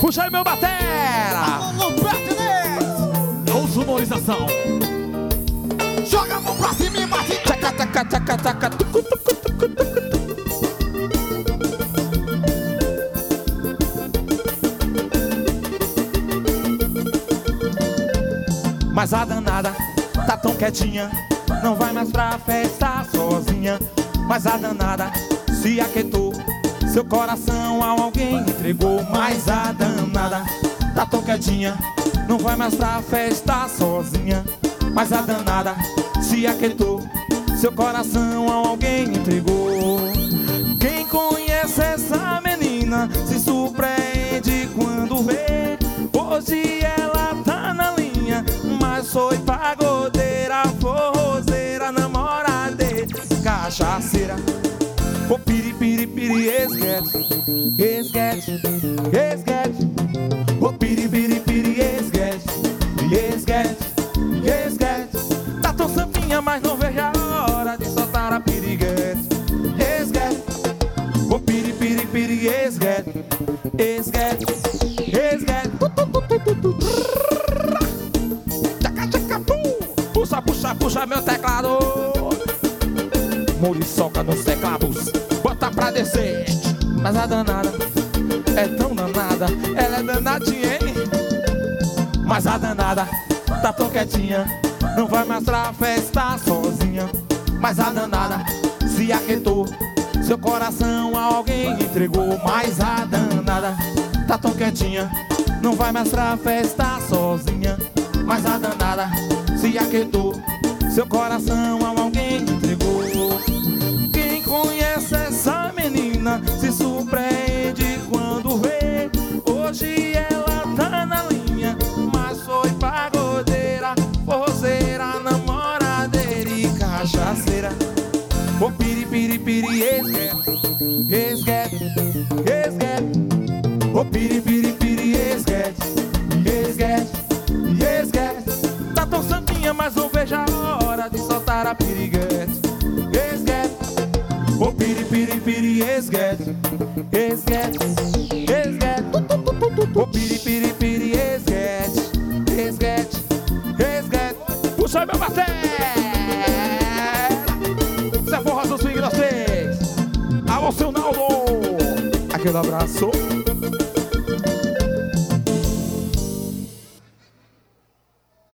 Puxa aí, meu batera. Alô, Bertinês. Ou sonorização. Joga a mão pra cima e bate. Tchaca, tchaca, tchaca, tchaca. Tucu, tucu, tucu, tucu, tucu. Mas a danada tá tão quietinha, não vai mais pra festa sozinha. Mas a danada se aquietou, seu coração a alguém entregou. Mas a danada tá tão quietinha, não vai mais pra festa sozinha. Mas a danada se aquietou, seu coração a alguém entregou. Quem conhece essa menina se surpreende quando vê. Hoje ela tá na linha, mas foi pagodeira, forrozeira, namoradeira, cachaceira. Ô piri, piri, piri, esguete, esguete, esguete. Ô piri, piri, piri, esguete, esguete, esguete. Tá tão sambinha, mas não vejo a hora de soltar a piriguete. Esguete. Ô piri, piri, piri, esguete, esguete, esguete. Tchaca, tchaca, pum. Puxa, puxa, puxa meu teclado. Muriçoca nos teclados, bota pra descer. Mas a danada é tão danada, ela é danadinha, hein? Mas a danada tá tão quietinha, não vai mais pra festa sozinha. Mas a danada se aquietou, seu coração a alguém entregou. Mas a danada tá tão quietinha, não vai mais pra festa sozinha. Mas a danada se aquietou, seu coração a alguém entregou. Quem conhece essa menina se surpreende quando vê. Hoje ela tá na linha, mas foi pagodeira, forrozeira, namoradeira e cachaceira. Ô piri, piri, piri, esguete, esguete, esguete. Ô piri, piri, piri, esguete, esguete, esguete. Tá tão santinha, mas não vejo a hora de soltar a piriguete. Esguete. Ô piri, piri, piri, esguete, esguete, esguete. Ô piri, piri, piri, esguete, esguete, esguete. Puxa aí, meu batera. Zé Forras do Swing das Três. Alô, seu Naldo. Aquele abraço.